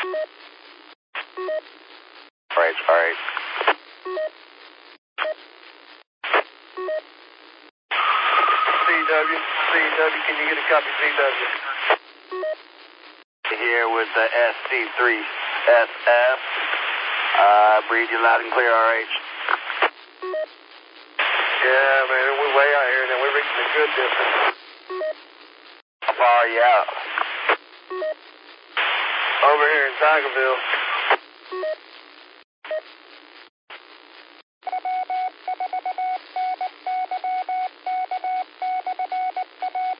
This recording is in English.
Alright, alright. CW, can you get a copy, CW? Here with the SC3SF. Breathe you loud and clear, RH. Yeah, man, we're way out here, and then we're reaching a good distance. How far are you out? Over here in Tigerville.